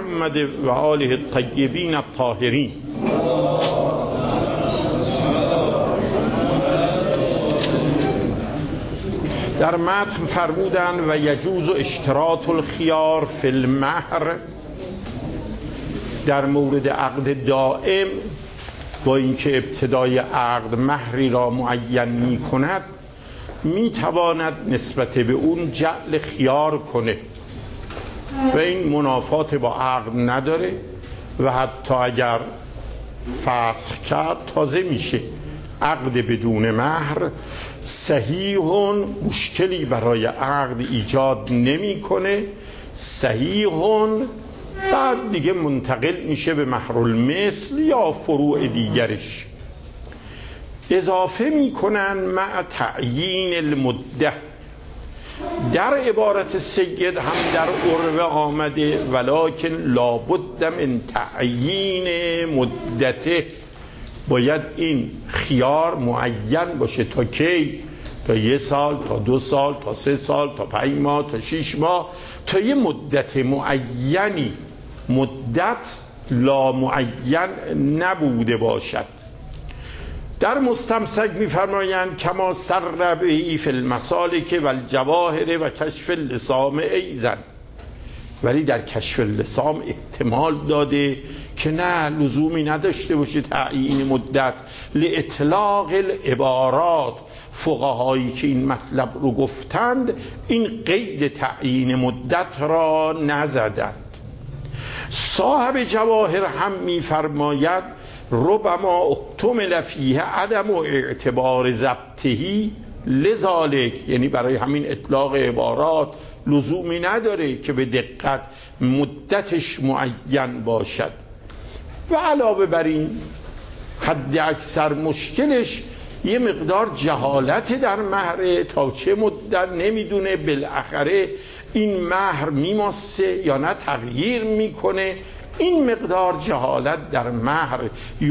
محمد و آله الطیبین الطاهرین. در متن فرمودند و یجوز اشتراط الخیار فی المهر، در مورد عقد دائم با اینکه ابتدای عقد مهری را معین می کند می تواند نسبت به اون جعل خیار کنه و این منافات با عقد نداره و حتی اگر فسخ کرد تازه میشه. عقد بدون مهر صحیح، مشکلی برای عقد ایجاد نمیکنه، صحیح، بعد دیگه منتقل میشه به مهر المثل یا فروع دیگرش. اضافه میکنن مع تعیین المده، در عبارت سید هم در عربه آمده ولکن لابد من تعیین مدته، باید این خیار معین باشه. تا کی؟ تا 1 سال، تا 2 سال، تا 3 سال، تا 5 ماه، تا 6 ماه، تا یه مدت معینی، مدت لا معین نبوده باشد. در مستمسک می‌فرمایند کما سر به فی المسالک و الجواهر و کشف اللسام ایضا، ولی در کشف اللسام احتمال داده که نه لزومی نداشته باشه تعیین مدت. لاطلاق العبارات، فقهایی که این مطلب رو گفتند این قید تعیین مدت را نزدند. صاحب جواهر هم می‌فرماید ربما احتمل فیه عدم اعتبار ضبطهی لذالک، یعنی برای همین اطلاق عبارات لزومی نداره که به دقت مدتش معین باشد. و علاوه بر این حد اکثر مشکلش یه مقدار جهالت در مهر، تا چه مدت نمیدونه بالاخره این مهر میماسه یا نه تغییر میکنه. این مقدار جهالت در مهر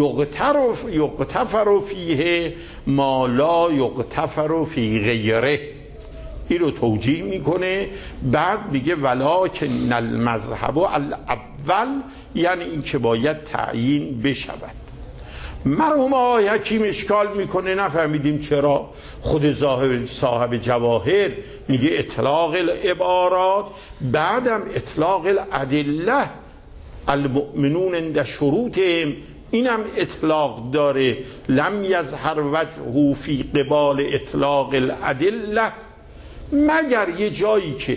یغتفر فیه ما لا یغتفر فی غیره، این رو توجیه میکنه. بعد میگه ولکن المذهب الاول، یعنی این که باید تعیین بشود. مرحوم آقای حکیم اشکال میکنه نفهمیدیم چرا خود صاحب جواهر میگه اطلاق العبارات، بعدم اطلاق الادله، المؤمنون عند شروطهم، اینم اطلاق داره. لم یظهر وجهه فی قبال اطلاق الادله، مگر یه جایی که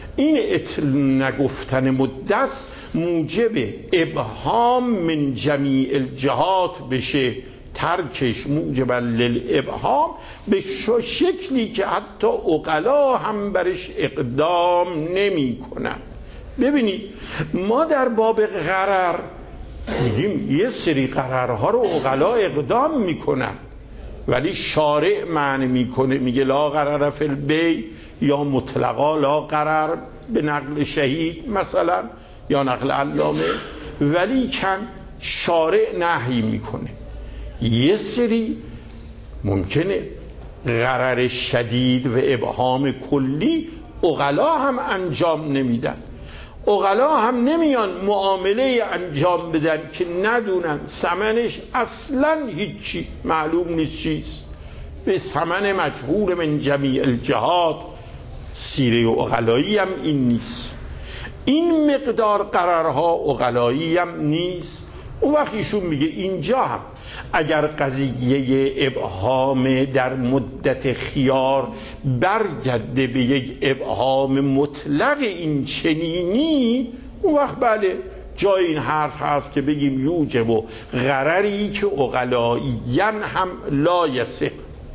این نگفتن مدت موجب ابهام من جمیع الجهات بشه، ترکش موجب للابهام به شکلی که حتی عقلا هم برش اقدام نمی کنن. ببینید ما در باب غرر میگیم یه سری غررها رو عقلا اقدام میکنن، ولی شارع معنی میکنه، میگه لا غرر فی البیع، یا مطلقا لا غرر به نقل شهید مثلا یا نقل علامه، ولی کن شارع نهی میکنه. یه سری ممکنه غرر شدید و ابهام کلی عقلا هم انجام نمیدن، عقلا هم نمیان معامله انجام بدن که ندونن ثمنش اصلا هیچی معلوم نیست چیست، به ثمن مجهول من جمیع الجهات. سیره عقلایی هم این نیست، این مقدار قرارها عقلایی هم نیست. اون وقت ایشون میگه اینجا هم اگر قضیه ابهام در مدت خیار برگرده به یک ابهام مطلق این چنینی، اون وقت بله جای این حرف هست که بگیم یوجب و غرری که عقلاییاً هم لایسه.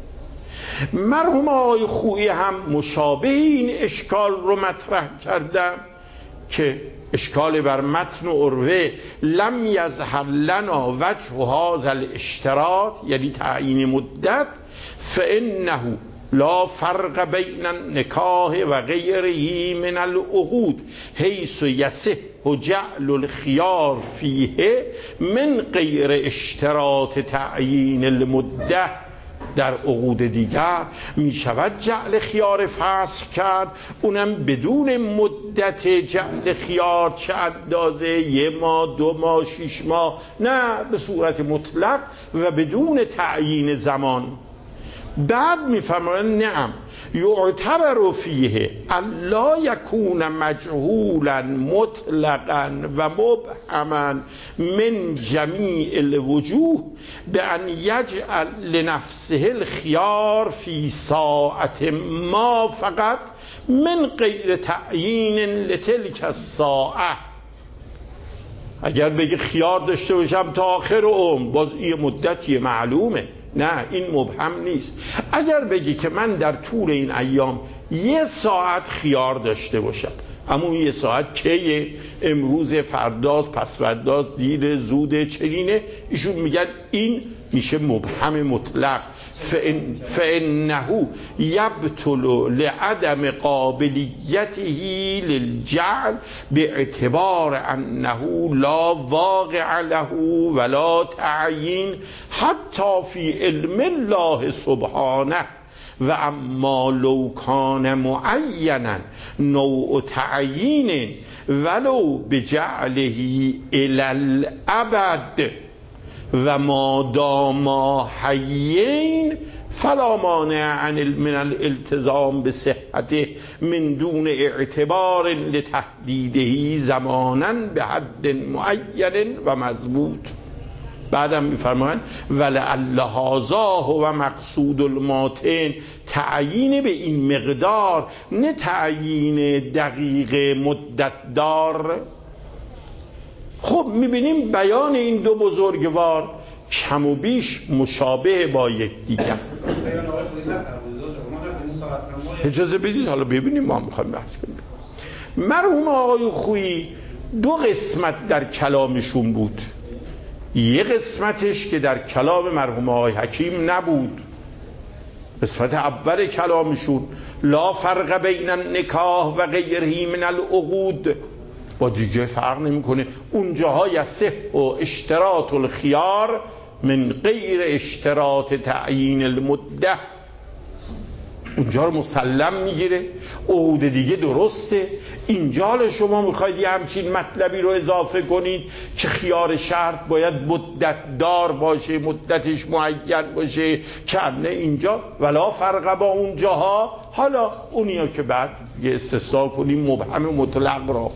مرحوم آقای خویی هم مشابه این اشکال رو مطرح کردن که اشکال بر متن عروه لم یظهر لنا وجه هذا الاشتراط، یعنی تعیین مدت، فانه لا فرق بین النکاح و غیره من العقود حیث یصح جعل الخیار فیه من غیر اشتراط تعیین المده. در عقود دیگر می شود جعل خیار فسخ کرد، اونم بدون مدت جعل خیار، چه اندازه، 1 ماه 2 ماه 6 ماه، نه، به صورت مطلق و بدون تعیین زمان. بعد میفرمایند نعم یعتبر فیه الا یکون مجهولا مطلقا و مبهما من جمیع الوجوه بان یجعل لنفسه الخیار فی ساعت ما فقط من غیر تعیین لتلک الساعه. اگر بگی خیار داشته باشم تا آخر عمر، باز این مدتی معلومه، نه، این مبهم نیست. اگر بگی که من در طول این ایام 1 ساعت خیار داشته باشم، اما اون 1 ساعت کیه؟ امروز، فرداست، پس فرداست، دیر، زوده، چنینه، ایشون میگن این میشه مبهم مطلق. فانه یبطل لعدم قابلیته للجعل باعتبار انه لا واقع له ولا تعیین حتی فی علم الله سبحانه. و اما لو کان معینا نوع تعیین ولو بجعله الی الابد و ما داما حیین فلا مانع من الالتزام بصحته من دون اعتبار لتحدیده زمانا به حد معین و مضبوط. بعدم میفرمایند ولعل هذا هو مقصود الماتن، تعیین به این مقدار، نه تعیین دقیق مدت دار. خب میبینیم بیان این دو بزرگوار کم و بیش مشابه با یکدیگر. اجازه بدید حالا ببینیم، ما میخوایم بحث کنیم. مرحوم آقای خویی 2 قسمت در کلامشون بود. یه قسمتش که در کلام مرحوم آقای حکیم نبود، قسمت اول کلامشون لا فرق بین النکاح و غیره من العقود، با دیگه فرق نمیکنه. اونجاها یصح و اشتراط الخیار من غیر اشتراط تعیین المده، اونجا رو مسلم میگیره. عقود دیگه درسته. اینجا شما میخواید یه همچین مطلبی رو اضافه کنید که خیار شرط باید مدت دار باشه، مدتش معین باشه، کنه اینجا ولا فرق با اونجاها. حالا اونیا که بعد یه استثناء کنیم مبهم مطلق را،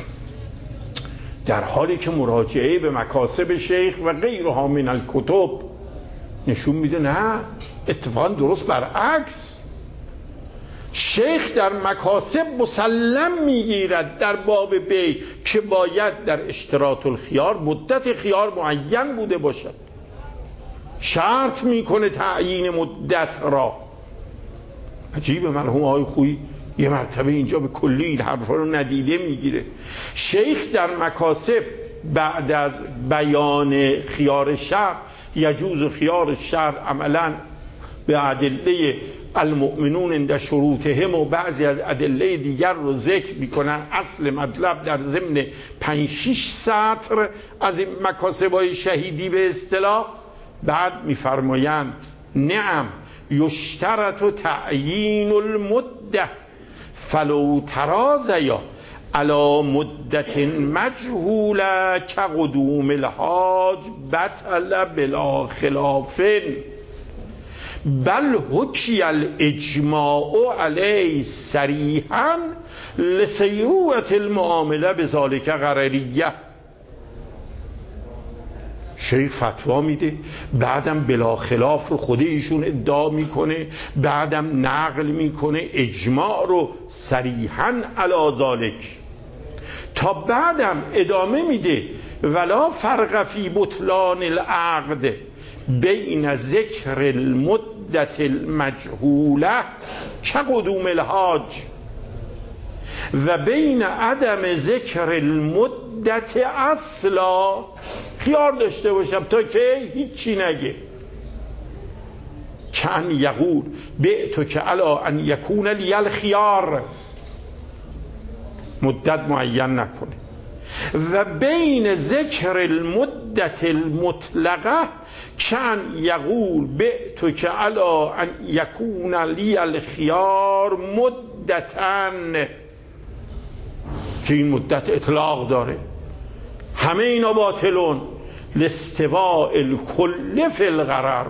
در حالی که مراجعه به مکاسب شیخ و غیرها من الکتب نشون میده نه، اتفاقا درست برعکس. شیخ در مکاسب مسلم میگیرد در باب بی که باید در اشتراط الخیار مدت خیار معین بوده باشد، شرط میکنه تعیین مدت را. عجیبه، مرحوم آقای خویی یه مرتبه اینجا به کلی این حرفا رو ندیده میگیره. شیخ در مکاسب بعد از بیان خیار شرط، یجوز خیار شرط عملا به ادله المؤمنون عند شروطهم و بعضی از ادله دیگر رو ذکر میکنن. اصل مطلب در ضمن 5-6 سطر از این مکاسب‌های شهیدی به اصطلاح. بعد میفرمایند نعم یشترط تعیین المده فلو ترازیا علی مدت مجهوله کقدوم الحاج بطل بلا خلاف بل حکی الاجماع علیه صریحا لسیروت المعامله بذالک غرریه. شیخ فتوا میده، بعدم بلا خلاف رو خود ایشون ادعا میکنه، بعدم نقل میکنه اجماع رو صریحا علی ذالک، تا بعدم ادامه میده ولا فرق فی بطلان العقد بین ذکر المدت المجهوله کقدوم الحاج و بین عدم ذکر المدت اصلا. خیار داشته باشم تا که هیچی نگه، کان یقول بعتو که علا ان یکون لی الخیار، مدت معین نکنه. و بین ذکر المدت المطلقه کن یقول بعتو که علا ان یکون لی الخیار مدتن، که این مدت اطلاق داره. همه اینا باطلون لاستواء الکل فی الغرر.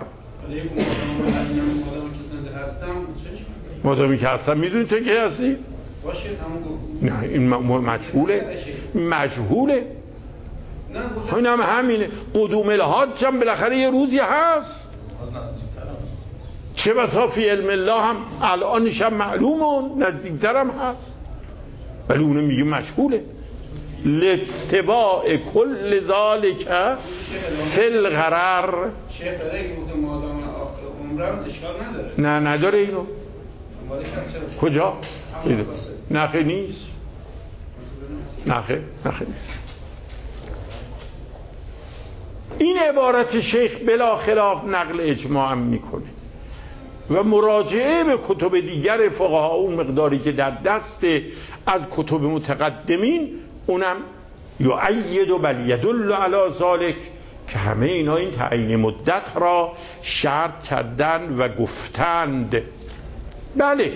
مادامی که هستم میدونی تو که هستی؟ نه این مجهوله. این هم همینه. قدوم الحاج هم بالاخره یه روزی هست، چه بسا فی علم الله هم الانش هم معلومون نزدیکتر هم هست، ولی اونو میگه مجهوله. لاستواء کل ذالک فی الغرر. شیخ داره که گفته مادام عمرم اشکال نداره. نه نداره اینو. کجا؟ نخه نیست. نخه نیست. این عبارت شیخ بلا خلاف نقل اجماع هم میکنه و مراجعه به کتب دیگر فقها اون مقداری که در دست از کتب متقدمین اونم یؤید و بل یدل علی ذلک، که همه اینا این تعیین مدت را شرط کردن و گفتند. بله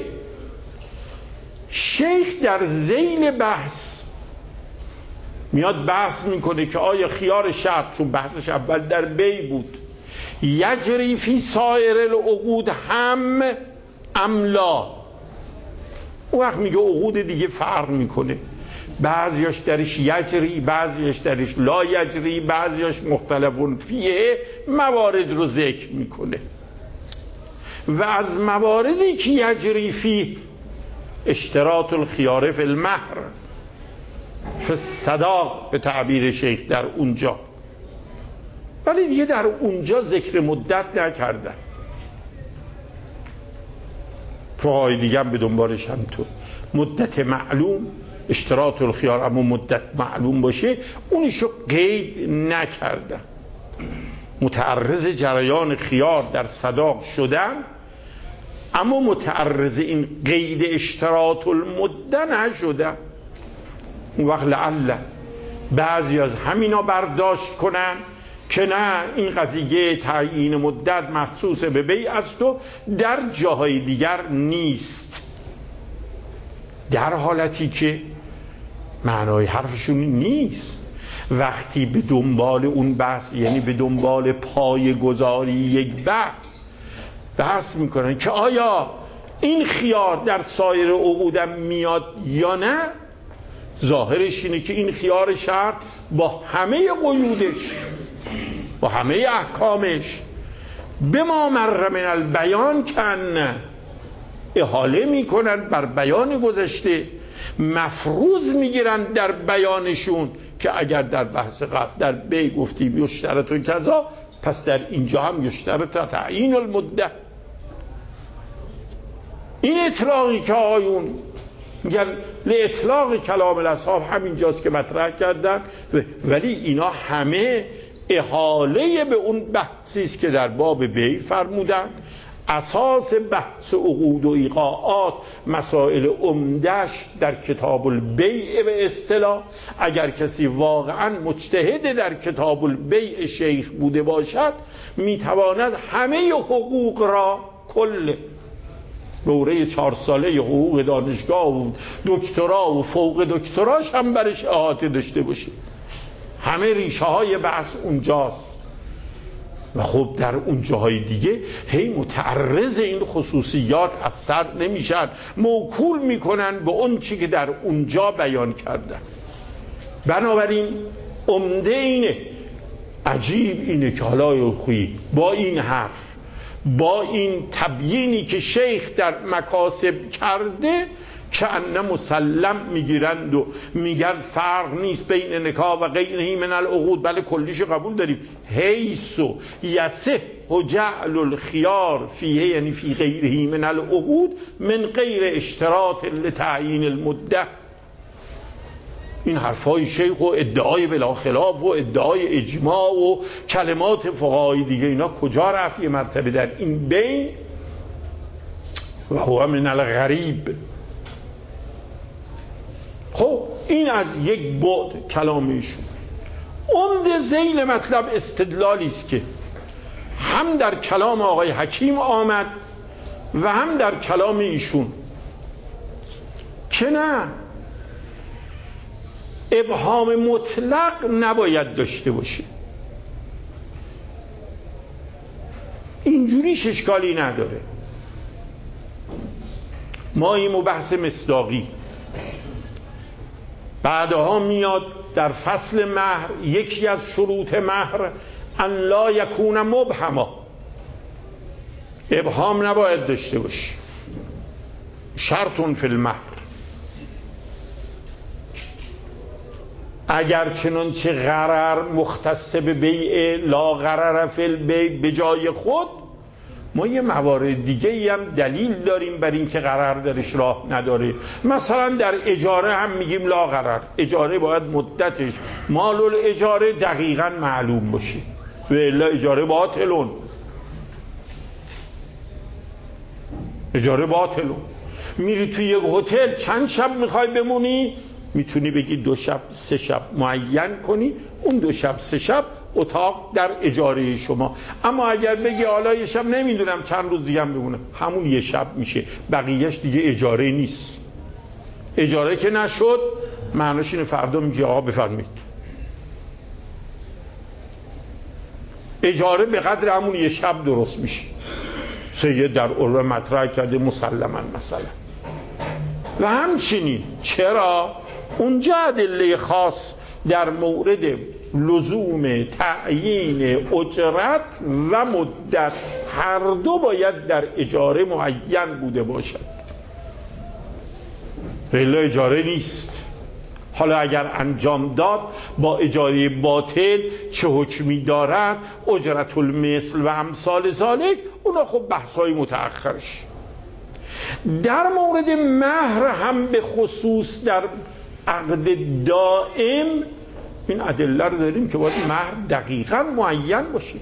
شیخ در ذیل بحث میاد بحث میکنه که آیا خیار شرط، چون بحثش اول در بی بود، یجری فی سایر العقود هم املا. اون وقت میگه عقود دیگه فرق میکنه، بعضیاش درش یجری، بعضیاش درش لا یجری، بعضیاش مختلفون فیه، موارد رو ذکر میکنه. و از مواردی که یجری فی اشتراط الخیار فی المهر فی الصداق به تعبیر شیخ در اونجا، ولی دیگه در اونجا ذکر مدت نکردن. فقهای دیگه هم به دنبالش هم تو مدت معلوم، اشتراط الخیار اما مدت معلوم باشه اونشو قید نکردن. متعرض جریان خیار در صداق شدن اما متعرض این قید اشتراط المده نشدن. اون وقت لعل بعضی از همینا برداشت کنن که نه این قضیه تعیین مدت مخصوص به بیع است و در جاهای دیگر نیست، در حالتی که معنای حرفشون نیست. وقتی به دنبال اون بحث، یعنی به دنبال پای گذاری یک بحث میکنن که آیا این خیار در سایر عقودم میاد یا نه، ظاهرش اینه که این خیار شرط با همه قیودش، با همه احکامش، به ما مر من البیان کن، احاله میکنن بر بیان گذشته، مفروض میگیرن در بیانشون که اگر در بحث قبل در بی گفتیم یشترط و کذا، پس در اینجا هم یشترط تعیین المده. این اطلاقی که آیون میگن لاطلاق کلام الاصحاب همینجاست که مطرح کردن، ولی اینا همه احاله به اون بحثی است که در باب بیع فرمودن. اساس بحث عقود و ایقاعات مسائل عمده‌اش در کتاب البیع به اصطلاح، اگر کسی واقعا مجتهد در کتاب البیع شیخ بوده باشد میتواند همه حقوق را، کل دوره 4 ساله حقوق دانشگاه و دکترا و فوق دکتراش هم برش احاطه داشته باشه. همه ریشه های بحث اونجاست و خب در اون جاهای دیگه هی متعرض این خصوصیات از سر نمیشن، موکول میکنن به اون چی که در اونجا بیان کردن. بنابراین عمده اینه، عجیب اینه که حالا خویی با این حرف، با این تبیینی که شیخ در مکاسب کرده، که انه مسلم میگیرند و میگن فرق نیست بین نکاح و غیره من العقود. بله کلیشو قبول داریم، حیث و یصح و جعل الخیار فیه، یعنی فی غیره من العقود من غیر اشتراط لتعیین المده. این حرفای شیخ و ادعای بلا خلاف و ادعای اجماع و کلمات فقهای دیگه، اینا کجا رفت؟ یه مرتبه در این بین و هو من الغریب. خب این از یک بعد کلام ایشون. عمده ذیل مطلب استدلالی است که هم در کلام آقای حکیم آمد و هم در کلام ایشون که نه، ابهام مطلق نباید داشته باشه. اینجوریش اشکالی نداره. ما این بحث مصداقی بعدها میاد در فصل مهر، یکی از شروط مهر ان لا یکون مبهما، ابهام نباید داشته باشه، شرطون فی المهر. اگر چنانچه غرر مختص به بیع لا غرر فی البیع به جای خود، ما یه موارد دیگه ای هم دلیل داریم بر این که غرر درش راه نداره. مثلا در اجاره هم میگیم لا غرر، اجاره باید مدتش مال الاجاره دقیقاً معلوم باشه و الا اجاره باطلون، اجاره باطلون. میری توی یک هتل چند شب میخوای بمونی، میتونی بگی 2 شب 3 شب معین کنی، اون 2 شب 3 شب اتاق در اجاره شما. اما اگر بگی حالا یه شب نمیدونم چند روز دیگه هم بمونم، همون یه شب میشه، بقیهش دیگه اجاره نیست. اجاره که نشد معناش اینه فردا میگی آقا بفرمایید. اجاره به قدر همون یه شب درست میشه. سید در عرف مطرح کرده مسلما مثلا. و همچنین چرا اونجا ادله خاص در مورد لزوم تعیین اجرت و مدت هر دو باید در اجاره معین بوده باشد، الا اجاره نیست. حالا اگر انجام داد با اجاره باطل چه حکمی دارد، اجرت المثل و امثال ذالک، اونا خب بحث‌های متأخرش. در مورد مهر هم به خصوص در عقد دائم این ادله رو داریم که باید مهر دقیقاً معین باشه.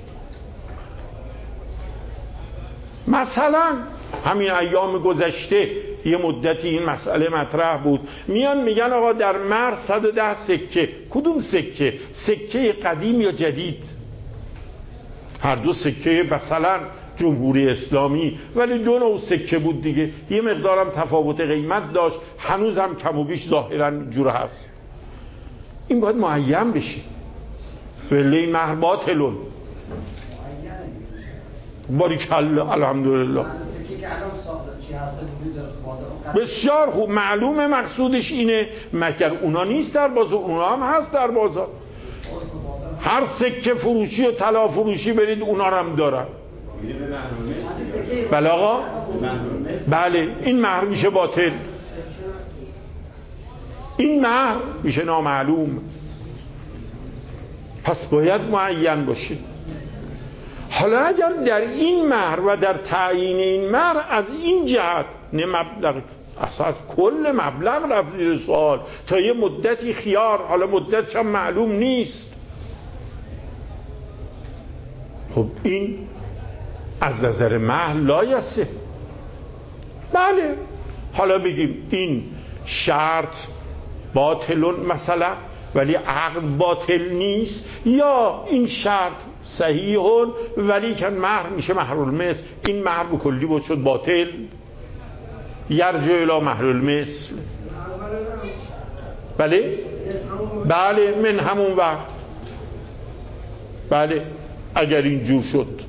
مثلا همین ایام گذشته یه مدتی این مسئله مطرح بود، میان میگن آقا در مهر 110 سکه. کدوم سکه؟ سکه قدیم یا جدید؟ هر دو سکه مثلا جمهوری اسلامی، ولی 2 نوع سکه بود دیگه، یه مقدارم تفاوت قیمت داشت، هنوز هم کم و بیش ظاهرا جور هست. این باید معین بشه، ولی مهر باطلون. باریکالله الحمدلله، بسیار خوب. معلومه مقصودش اینه، مگر اونا نیست در بازار؟ اونا هم هست در بازار. هر سکه فروشی و طلا فروشی برید اونا هم دارن. بله آقا، بله این مهر میشه باطل، این مهر میشه نامعلوم، پس باید معین باشه. حالا اگر در این مهر و در تعیین این مهر از این جهت نه مبلغ، اساس کل مبلغ رفت زیر سوال تا یه مدتی خیار، حالا مدت هم معلوم نیست، خب این از نظر مهر لایسه. بله حالا بگیم این شرط باطلون مثلا ولی عقد باطل نیست، یا این شرط صحیحون ولی که مهر میشه مهر المثل، این مهر به کلی بود شد باطل، یرجع الی مهر المثل. بله بله من همون وقت، بله اگر اینجور شد.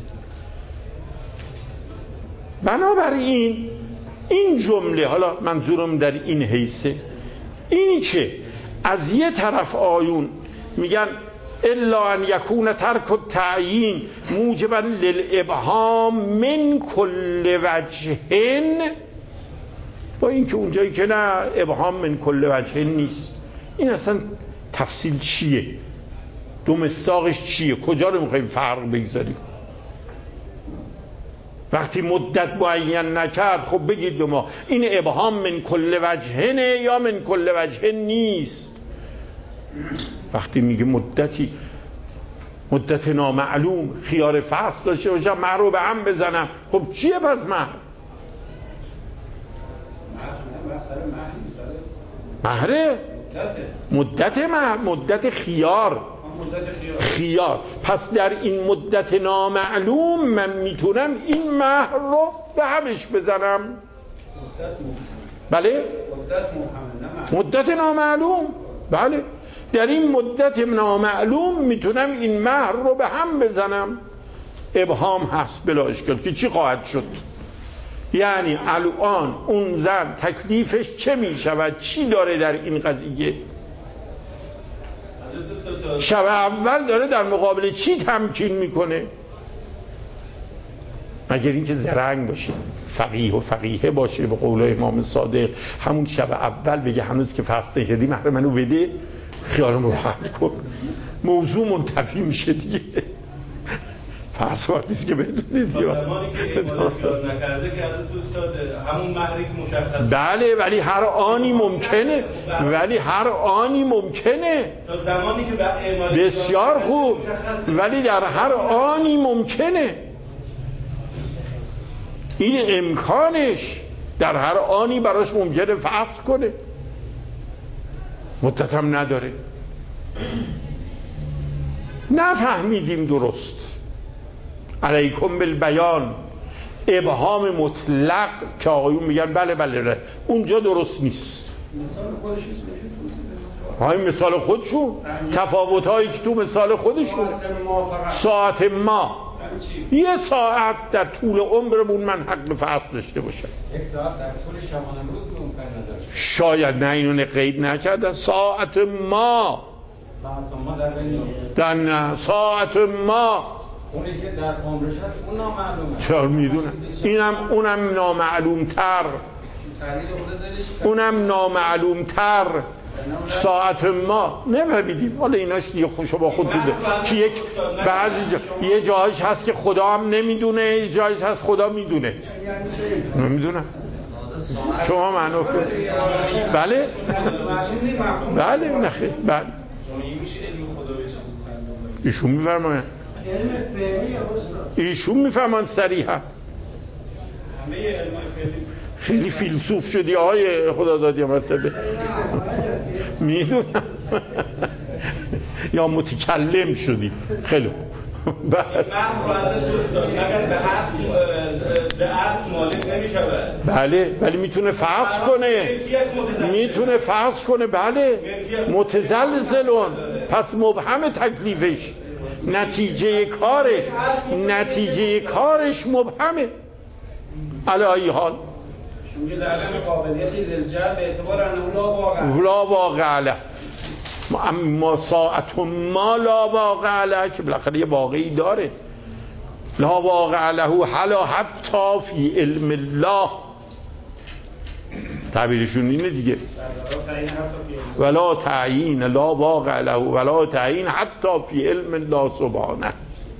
بنابراین این جمله، حالا منظورم در این حیثه، اینی که از یه طرف آیون میگن الا ان یکون ترک التعیین موجبا للابهام من کل وجه، با اینکه اونجایی که نه ابهام من کل وجه نیست. این اصلا تفصیل چیه؟ دو مصداقش چیه؟ کجا رو میخواییم فرق بگذاریم؟ وقتی مدت معین نکرد خب بگید به ما این ابهام من کل وجهنه یا من کل وجه نیست. وقتی میگه مدتی، مدت نامعلوم، خیار فصل داشته باشم مهر رو به هم بزنم، خب چیه پس مهر؟ مهره مدت خیار خیار. پس در این مدت نامعلوم من میتونم این مهر رو به همش بزنم. بله مدت نامعلوم. بله در این مدت نامعلوم میتونم این مهر رو به هم بزنم. ابهام هست بلا اشکال که چی خواهد شد. یعنی الان اون زن تکلیفش چه میشود، چی داره در این قضیه. شب اول داره در مقابل چی تمکین میکنه؟ مگر اینکه زرنگ باشه، فقیه و فقیه باشه، به قول امام صادق همون شب اول بگه هنوز که فسته کردی مهر منو بده، خیالم راحت کن، موضوع منتفی میشه دیگه. پسوردیست که بدونید زمانی که اعمال خیال نکرده که حضرت استاد همون مهری که مشخص. بله ولی هر آنی ممکنه، ولی هر آنی ممکنه. تا زمانی که اعمال بسیار خوب، ولی در هر آنی ممکنه. این امکانش در هر آنی براش ممکنه فسخ کنه، مدت هم نداره. نفهمیدیم درست. علیکم بالبیان. ابهام مطلق که آقایون میگن بله بله اونجا درست نیست. مثال خودش های مثال خودشون، تفاوت هایی که تو مثال خودشون. ساعت ما یه ساعت در طول عمرمون من حق فصل داشته باشم. یک ساعت در طول شبانه روز ممکن نداشت. شاید نه، اینو قید نکردن. ساعت ما در نه ساعت ما اونی که در عمرش هست اون نامعلومه. چرا میدونم؟ اونم نامعلوم تر. اونم نامعلوم تر. ساعت ما نفهمیدیم. حالا ایناش دیگه خوشو با خود بوده که یک بعضی یه جاهاش هست که خدا هم نمیدونه، یه جاهاش هست خدا میدونه. نمیدونم شما معنی کن. بله بله نخیر بله ایشون میفرماین، ایشون میفرمان صریحا. خیلی فیلسوف شدی آقای خدا دادی مرتبه. میدونم یا متکلم شدی. خیلی خوب. بله ولی میتونه فحص کنه، میتونه فحص کنه. بله متزلزلون. پس مبهم تکلیفش، نتیجه کارش مبهمه. علی ای حال میگه در عدم قابلیتی للجر به اعتبار انه لا واقع له. اما ساعت ما لا واقع له که بالاخره یه واقعی داره. لا واقع له حلا حتی فی علم الله. تعبیرشون اینه دیگه. ولا تعیین لا واقع له ولا تعیین حتی فی علم الله سبحانه.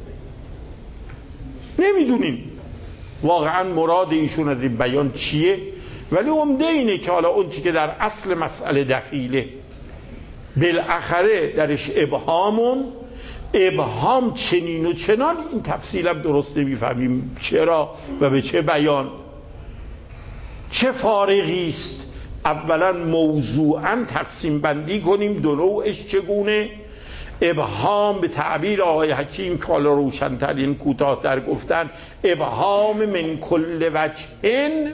نمیدونیم واقعا مراد ایشون از این بیان چیه، ولی عمده اینه که حالا اون چی که در اصل مسئله دخیله بالاخره درش ابهام چنین و چنان. این تفصیل هم درست نمیفهمیم چرا و به چه بیان، چه فارغی است. اولا موضوعا تقسیم بندی کنیم دو نوعش چگونه. ابهام به تعبیر آقای حکیم که حالا روشن‌ترین کوتاه‌تر گفتن ابهام من کل وجهن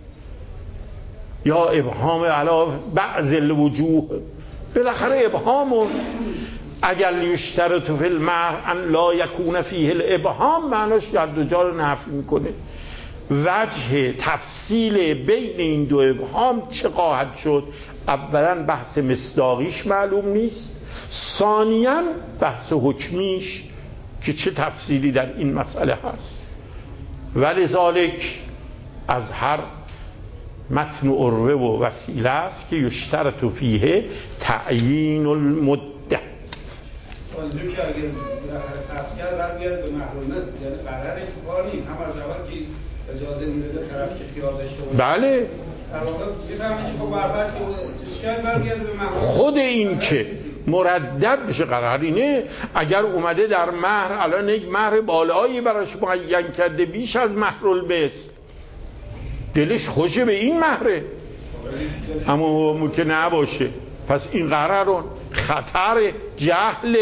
یا ابهام علی بعض الوجوه. بالاخره ابهام اگر یشترط فی المهر ان لا یکون فیه الابهام معناش در دو جا رو نفی میکنه. وجه تفصیل بین این دو ابهام چه خواهد شد؟ اولا بحث مصداقیش معلوم نیست، ثانیاً بحث حکمیش که چه تفصیلی در این مسئله هست. ولذالک از هر متن عروه و وسیله است که یشترط فیه تعیین المده. اونجوری که اگر اسکر برمیگرده به محروم است، یعنی قراره تو کار نیم هم از اول که اجازه میده طرف که خیال داشته باشه. بله در واقع میفهمید که خب برفرض که اسکر برمیگرده به محروم. خود این که مردد بشه قرار اینه اگر اومده در مهر الان یک مهر بالایی براش معین کرده بیش از مهر البسر، دلش خوشه به این مهره، اما ممکن نباشه. پس این قرارون خطر جهل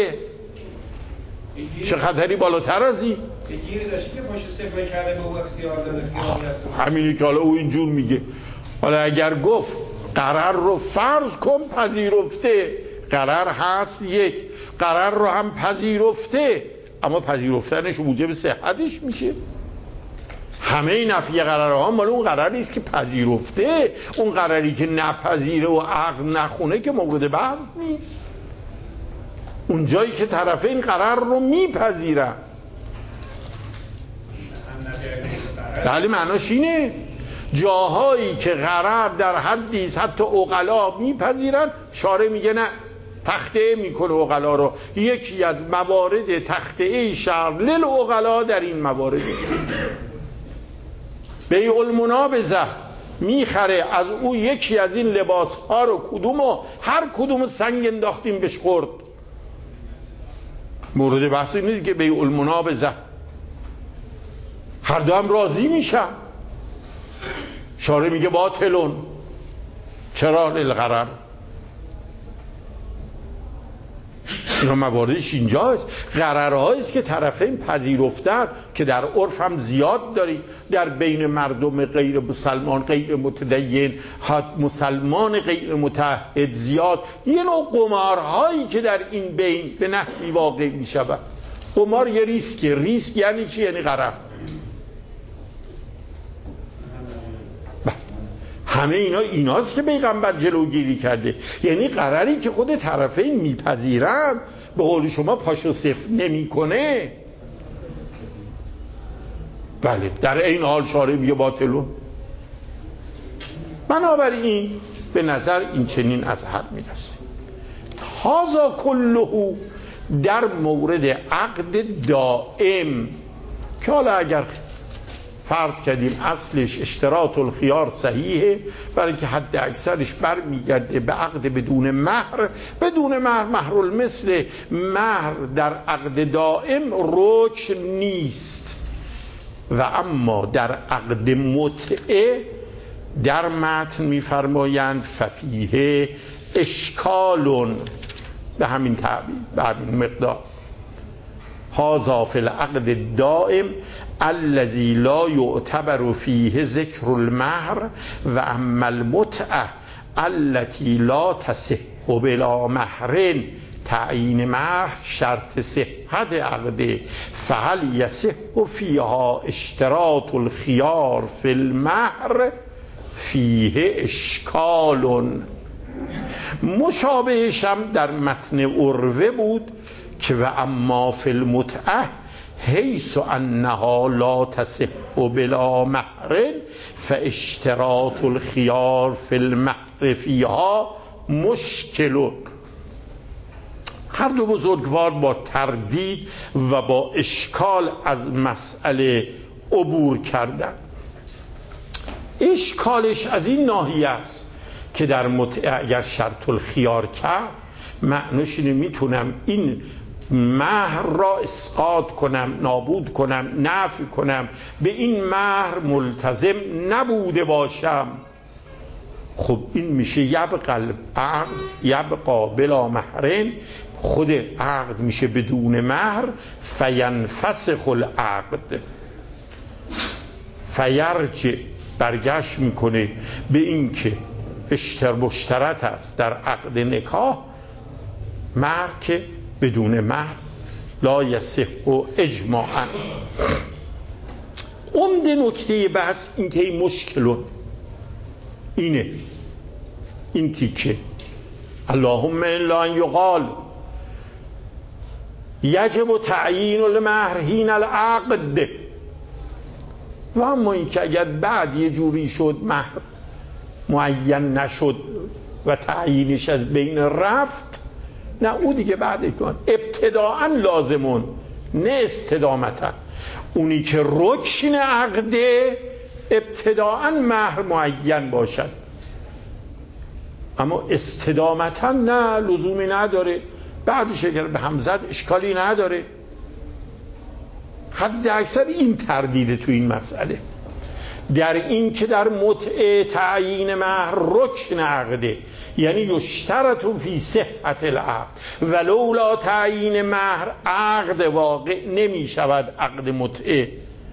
چه خطری بالاتر از این؟ گیری داشتی که پشت صفر کلمه او اختیار داره همینی که حالا او اینجور میگه. حالا اگر گفت قرار رو فرض کن پذیرفته، قرار هست یک، قرار رو هم پذیرفته، اما پذیرفتنش موجب صحتش میشه. همه نفی قرارها مال اون قراری است که پذیرفته. اون قراری که نپذیره و عقل نخونه که مورد بحث نیست. اون جایی که طرفین قرار رو میپذیرن. بله معناش اینه. جاهایی که قرار در حدی است حتی عقلا میپذیرن، شارع میگه نه، تخطئه میکنه عقلا رو. یکی از موارد تخطئه شرع للعقلا در این موارد بیع المنابذه، میخره از او یکی از این لباس ها رو، کدومو؟ هر کدومو سنگ انداختیم بهش خورد. مورد بحث اینه که بیع المنابذه هر دو هم راضی میشن، شارع میگه باطلون. چرا؟ للغرر. اینا مواردش اینجاست. غررهایی است که طرفین پذیرفتن، که در عرف هم زیاد داریم، در بین مردم غیر مسلمان، غیر متدین، مسلمان غیر متعهد زیاد. یه نوع قمارهایی که در این بین به نحوی واقع می شود. قمار یه ریسکه. ریسک یعنی چی؟ یعنی غرر. همه ایناست که پیغمبر جلوگیری کرده. یعنی قراری که خود طرفین میپذیرن، به قول شما پاشو صفر نمیکنه. بله در این حال شارع میگه باطلون. بنابراین به نظر این چنین از حد میرسه. هذا کله در مورد عقد دائم، که حالا اگر فرض کردیم اصلش اشتراط الخیار صحیحه، برای که حد اکثرش برمیگرده به عقد بدون مهر. بدون مهر، مهر المثل، مهر در عقد دائم رکن نیست. و اما در عقد متعه در متن میفرمایند ففیه اشکالون، به همین تعبیر، به همین مقدار. هذا فی العقد الدائم الذي لا يعتبر فيه ذکر المهر و اما المتعه التي لا تصح بلا مهر. تعیین مهر شرط صحت عقده. فهل یصح فیها اشتراط الخیار فی المهر؟ فیه اشکال. مشابهش هم در متن عروه بود که و اما فی المتعه حیث انها لا تصح بلا مهر فاشتراط الخیار فی المهر فیها مشکل. هر دو بزرگوار با تردید و با اشکال از مسئله عبور کردن. اشکالش از این ناحیه است که در متعه اگر شرط الخیار کرد، معنیش اینه میتونم این مهر را اسقاط کنم، نابود کنم، نفی کنم، به این مهر ملتزم نبوده باشم. خب این میشه یبقا بلا مهرین. خود عقد میشه بدون مهر. فینفسخ العقد، فیرجع، برگشت میکنه به این که مشترط است در عقد نکاح مهر، که بدون مهر لا یصح اجماعا. عمده نکته بحث این که این مشکلون اینه، این تیکه اللهم الا ان یقال یجب تعیین المهر حین العقد. و اما این که اگر بعد یه جوری شد مهر معین نشد و تعیینش از بین رفت، نه او دیگه بعد ابتداعا لازمون، نه استدامتا. اونی که رکن عقده ابتداعا مهر معین باشد، اما استدامتا نه، لزومی نداره. بعدش اگر به هم زد اشکالی نداره. حد اکثر این تردیده تو این مسئله. در این که در متعه تعیین مهر رکن عقده، یعنی یشترط فی صحت العقد ولولا تعیین مهر عقد واقع نمی شود عقد متعه.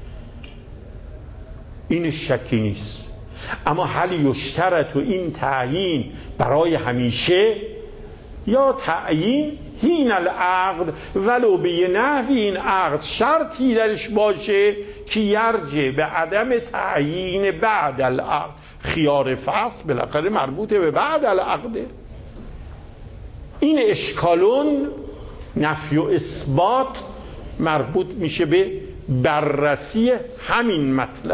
این شکی نیست. اما هل یشترط این تعیین برای همیشه یا تعیین هین العقد ولو به نحوی این عقد شرطی درش باشه که یرجع به عدم تعیین بعد العقد. خیار فصل بالاخره مربوطه به بعد العقده. این اشکالون نفی و اثبات مربوط میشه به بررسی همین مطلب.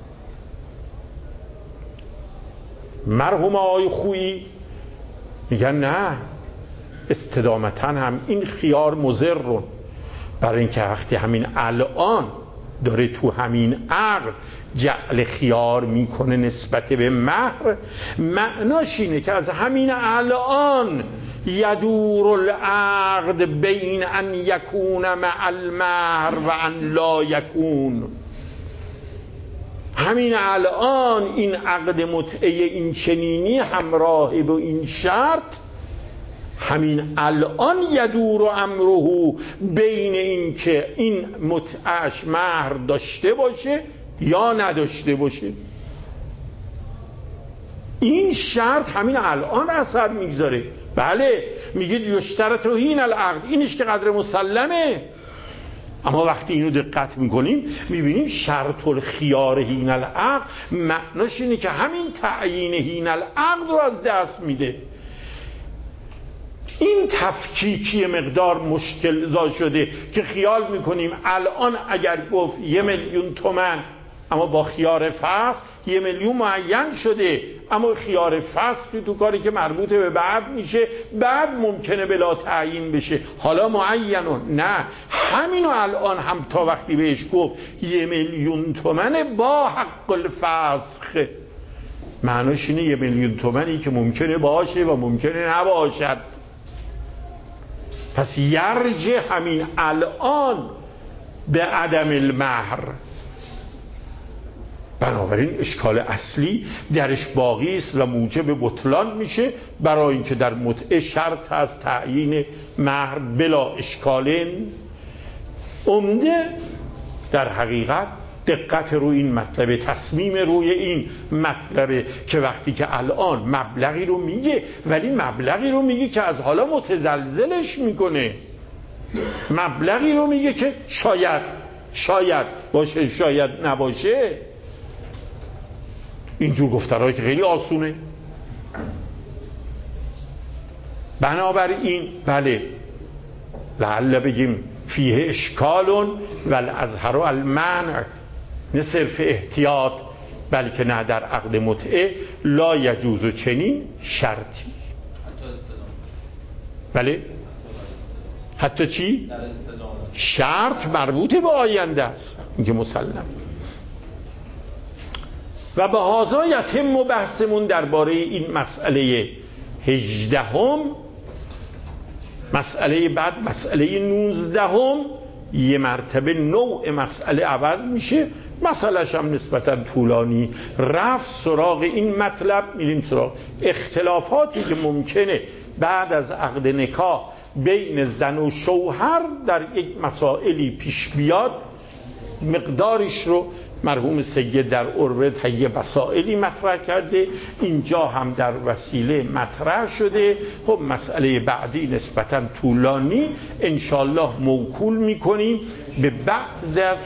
مرحوم آقای خویی میگن نه، استدامتا هم این خیار مضر رو، برای اینکه وقتی همین الان داره تو همین عقد جعل خیار میکنه نسبت به مهر، معناش اینه که از همین الان یدور العقد بین ان یکون مع المهر و ان لا یکون. همین الان این عقد متعه این چنینی همراه با این شرط، همین الان یدور امره بین این که این متعهش مهر داشته باشه یا نداشته باشه. این شرط همین الان اثر میگذاره. بله میگید یشترط هین العقد، اینش که قدر مسلمه. اما وقتی اینو دقت میکنیم میبینیم شرط الخیار هین العقد معناش اینه که همین تعیین هین العقد رو از دست میده. این تفکیکی مقدار مشکل زا شده که خیال میکنیم الان اگر گفت 1,000,000 تومان اما با خیار فصل 1,000,000 معین شده، اما خیار فصل تو کاری که مربوط به بعد میشه، بعد ممکنه بلا تعیین بشه، حالا معینون نه، همینو الان هم تا وقتی بهش گفت 1,000,000 تومان با حق الفسخ، معناش اینه 1,000,000 تومانی که ممکنه باشه و ممکنه نباشد. پس یرجع همین الان به عدم المهر. بنابراین اشکال اصلی درش باقی است و موجب بطلان میشه، برای اینکه در متعه شرط از تعیین مهر بلا اشکالین. عمده در حقیقت دقت روی این مطلب، تصمیم روی این مطلبه که وقتی که الان مبلغی رو میگه، ولی مبلغی رو میگه که از حالا متزلزلش میکنه، مبلغی رو میگه که شاید باشه شاید نباشه. اینجور گفتارهایی که خیلی آسونه. بنابراین بله لعل بگیم فیه اشکالون والازهر المنع، نه صرف احتیاط بلکه نه در عقد متعه لا یجوز چنین شرطی. بله حتی چی؟ شرط مربوط به آینده است، اینکه مسلم. و به هذا یتم بحثمون درباره این مسئله 18م. مسئله بعد مسئله 19م یه مرتبه نوع مسئله عوض میشه، مسئلهش هم نسبتا طولانی. رفت سراغ این مطلب، میریم سراغ اختلافاتی که ممکنه بعد از عقد نکاح بین زن و شوهر در یک مسائلی پیش بیاد. مقدارش رو مرحوم سید در عروه تهیه مسائلی مطرح کرده، اینجا هم در وسیله مطرح شده. خب مسئله بعدی نسبتا طولانی انشالله موکول میکنیم به بعضی از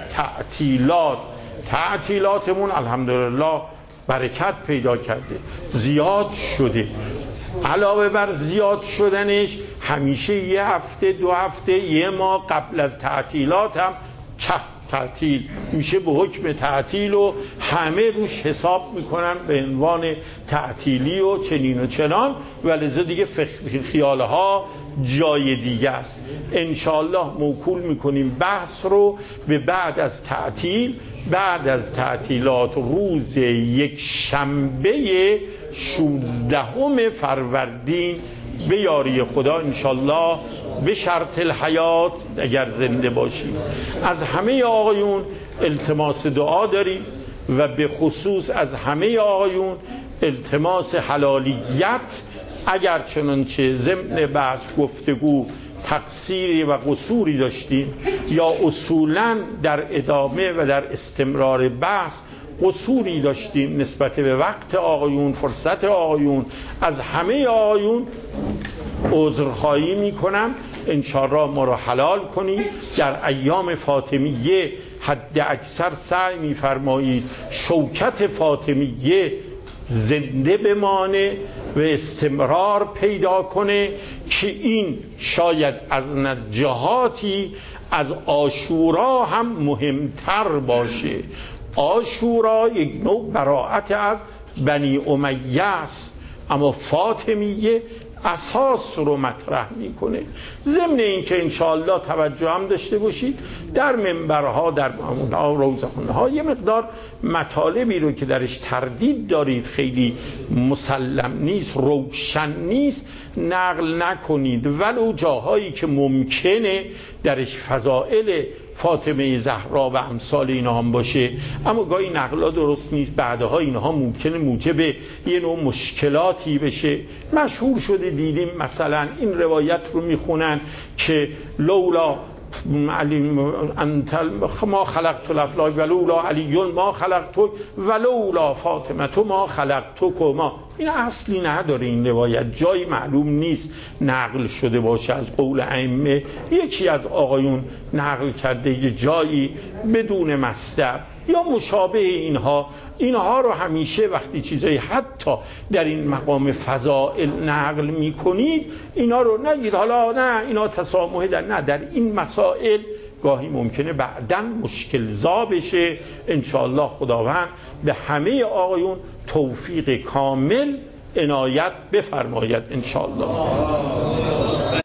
تعطیلاتمون. الحمدلله برکت پیدا کرده، زیاد شده. علاوه بر زیاد شدنش همیشه یه هفته 2 هفته 1 ماه قبل از تعطیلات هم تعطیل میشه به حکم تعطیل و همه روش حساب میکنن به عنوان تعطیلی و چنین و چنان، ولذا دیگه خیالها جای دیگه است. انشالله موکول میکنیم بحث رو به بعد از تعطیل، بعد از تعطیلات روز 1 شنبه 16 فروردین به یاری خدا انشالله به شرط الحیات اگر زنده باشیم. از همه آقایون التماس دعا داریم و به خصوص از همه آقایون التماس حلالیت، اگر چنانچه ضمن بحث گفتگو تقصیری و قصوری داشتیم یا اصولاً در ادامه و در استمرار بحث قصوری داشتیم نسبت به وقت آقایون، فرصت آقایون، از همه آقایون عذرخواهی میکنم. انشاءالله ما را حلال کنید. در ایام فاطمیه حد اکثر سعی میفرمایید شوکت فاطمیه زنده بمانه و استمرار پیدا کنه که این شاید از جهاتی از عاشورا هم مهمتر باشه. عاشورا یک نوع براءت از بنی امیه است، اما فاطمیه اساس رو مطرح میکنه. ضمن این که انشاءالله توجه هم داشته باشید در منبرها، در روزخونه ها یه مقدار مطالبی رو که درش تردید دارید، خیلی مسلم نیست، روشن نیست، نقل نکنید، ولو جاهایی که ممکنه درش فضائل فاطمه زهرا و امثال اینا هم باشه، اما گاهی نقلا درست نیست، بعدها اینها ممکنه موجب یه نوع مشکلاتی بشه. مشهور شده دیدیم مثلا این روایت رو میخونن که لولا علی انت ما خلقت الافلاک ولولا علی ما خلقتک ولولا فاطمه ما خلقتکما. این اصلی نداره، این روایت جایی معلوم نیست نقل شده باشه از قول ائمه. یکی از آقایون نقل کرده یه جایی بدون مصدر یا مشابه اینها رو همیشه وقتی چیزایی حتی در این مقام فضائل نقل میکنید اینا رو نگید حالا نه اینا تسامح در این مسائل گاهی ممکنه بعداً مشکل زا بشه. انشاءالله خداوند به همه آقایون توفیق کامل عنایت بفرماید انشاءالله.